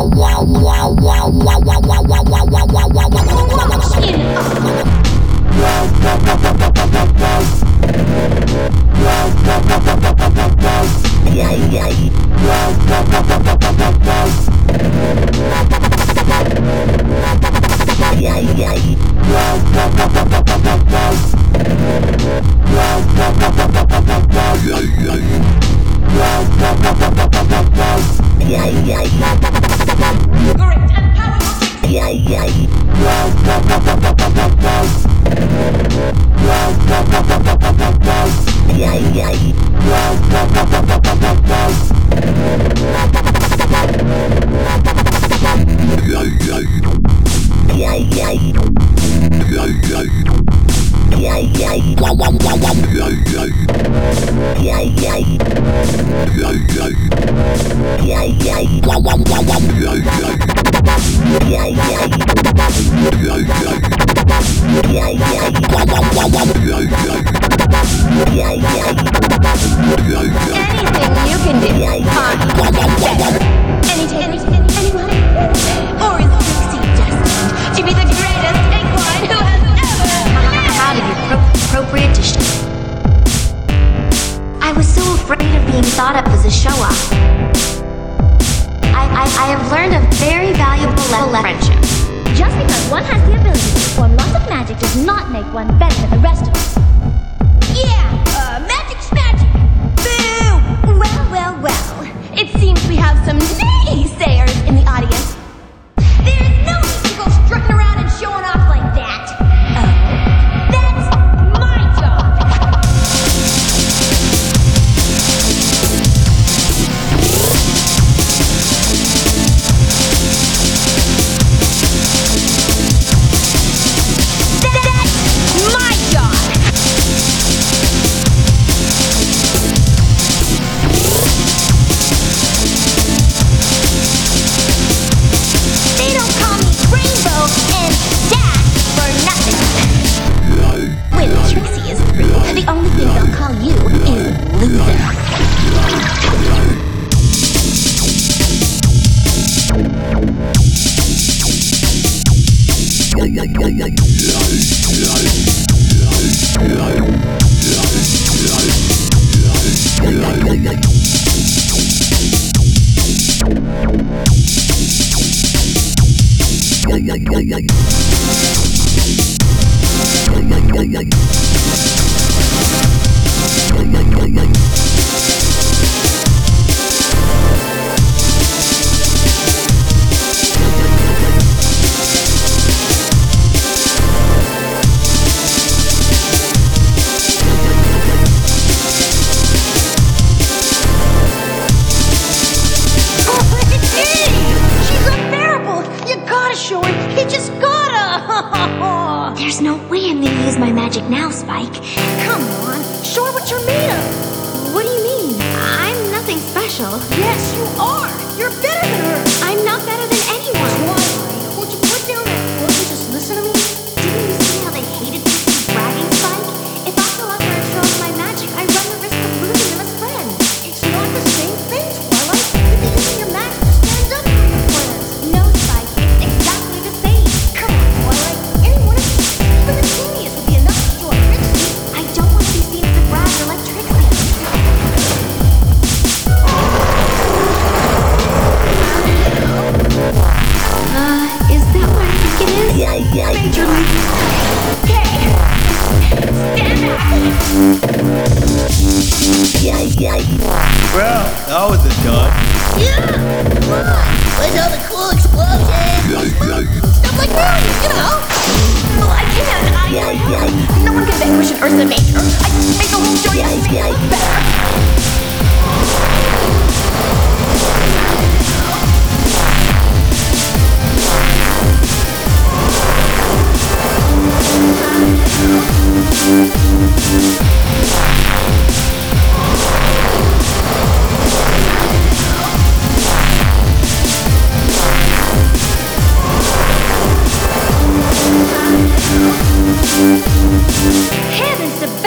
Heavens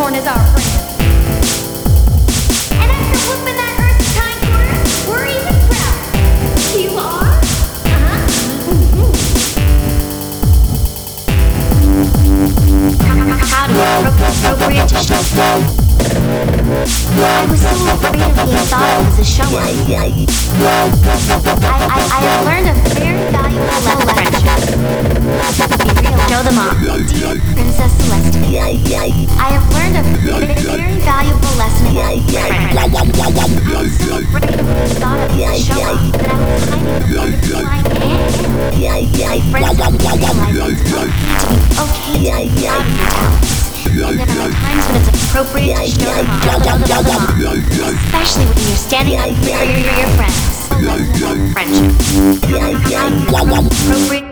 unicorn is our friend. And after whooping that Earth's time quarter, we're even prouder. You are? How to appropriate to show. I was so afraid of being thought of as a show. I have learned a very valuable lesson. Be real. Show them off. Dear Princess Celestia, I have learned a very valuable lesson about friendship. I was so afraid of being thought of as a show off that I was hiding behind my hand. My friends have realized it's okay to be proud of your talents. And there are times when it's appropriate to show them off, especially when you're standing up for your friends. A lesson about friendship. Appropriate